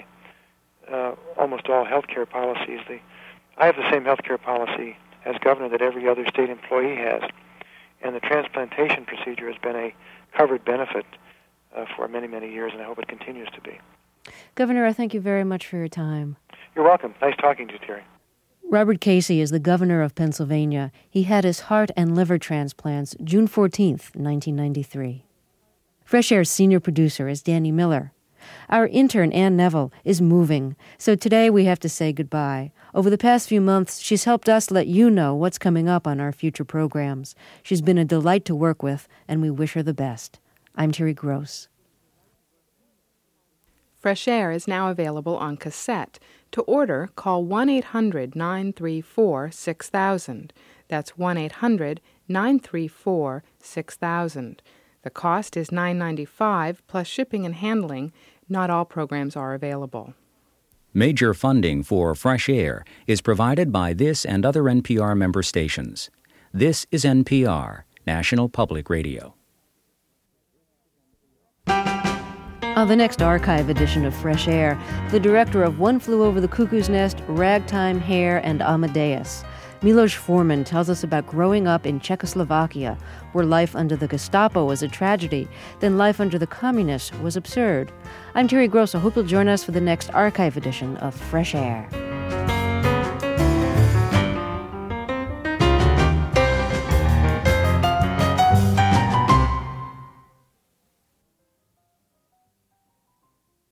almost all health care policies. I have the same health care policy as governor that every other state employee has, and the transplantation procedure has been a covered benefit for many, many years, and I hope it continues to be. Governor, I thank you very much for your time. You're welcome. Nice talking to you, Terry. Robert Casey is the governor of Pennsylvania. He had his heart and liver transplants June 14th, 1993. Fresh Air's senior producer is Danny Miller. Our intern, Ann Neville, is moving, so today we have to say goodbye. Over the past few months, she's helped us let you know what's coming up on our future programs. She's been a delight to work with, and we wish her the best. I'm Terry Gross. Fresh Air is now available on cassette. To order, call 1-800-934-6000. That's 1-800-934-6000. The cost is $9.95 plus shipping and handling. Not all programs are available. Major funding for Fresh Air is provided by this and other NPR member stations. This is NPR, National Public Radio. On the next archive edition of Fresh Air, the director of One Flew Over the Cuckoo's Nest, Ragtime Hare, and Amadeus. Milos Forman tells us about growing up in Czechoslovakia, where life under the Gestapo was a tragedy, then life under the communists was absurd. I'm Terry Gross. I hope you'll join us for the next archive edition of Fresh Air.